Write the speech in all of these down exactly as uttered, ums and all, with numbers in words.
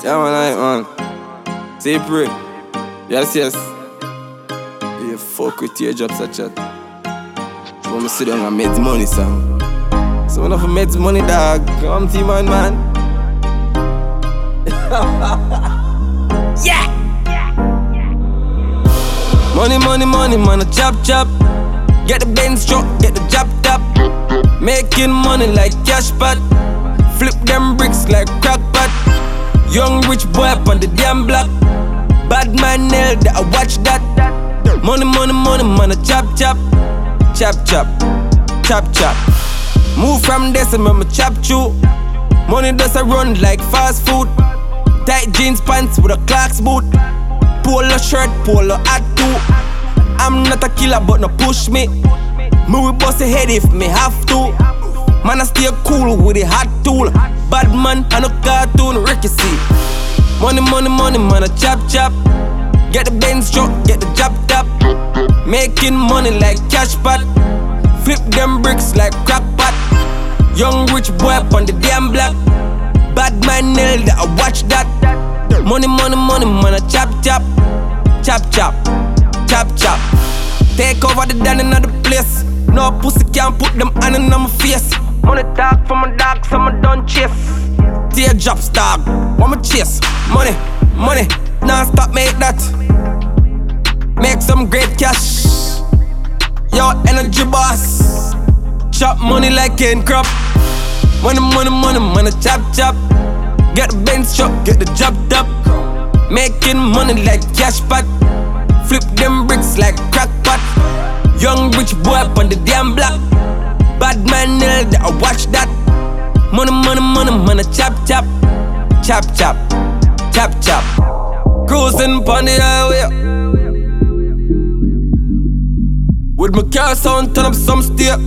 Yeah, man, I, man. Say pray. Yes, yes. You fuck with your jobs such that. So when I sit down and make money, son. So when I make money, dog, come to man, man. Yeah! Money, money, money, man, a chop, chop. Get the Benz truck, get the job top. Making money like cash pot. Flip them bricks like crack pot. Young rich boy up on the damn block. Bad man nail that I watch that. Money, money, money, man, a chop, chop. Chop, chop, chop, chop. Move from this and remember chop chew. Money does a run like fast food. Tight jeans pants with a Clarks boot. Polo shirt, polo hat too. I'm not a killer but no push me. Me will bust a head if me have to. Man I stay cool with a hot tool. Bad man and a cartoon Ricky C. Money, money, money, man a chop chop. Get the Benz truck, get the job top. Making money like cash pot. Flip them bricks like crack pot. Young rich boy up on the damn block. Bad man nail that I watch that. Money, money, money, man a chop chop. Chop chop, chop chop. Take over the down in the place. No pussy can't put them hand in my face. Money talk from my dog, so I don't chase. Teardrops dog, want me chase. Money, money, non-stop make that. Make some great cash. Yo, energy boss. Chop money like cane crop. Money, money, money, money, chop, chop. Get the Benz truck, get the job top. Making money like cash pot. Flip them bricks like crack pot. Young rich boy up on the damn block. Bad man nail that I watch that. Money, money, money, money, chop, chop. Chop, chop, chop, chop. Cruising pon the highway with my car sound, turn up some step.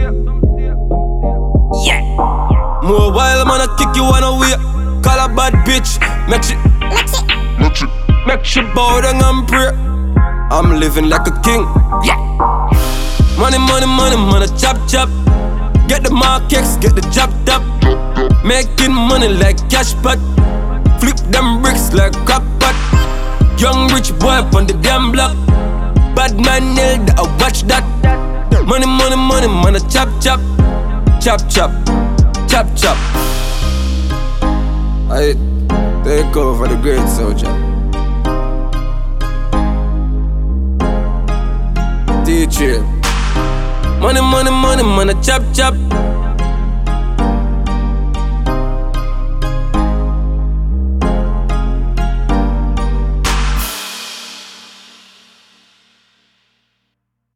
Yeah. More while man, I kick you on a way. Call a bad bitch, make she Make she bow down and pray. I'm living like a king. Yeah. Money, money, money, money, chop, chop. Get the markets, get the job top. Making money like cash pot. Flip them bricks like crack pot. Young rich boy up on the damn block. Bad man nail that I watch that. Money, money, money, money, chop, chop. Chop, chop, chop, chop. I take over the great soldier. Teach you. Money, money, money, money, chop, chop.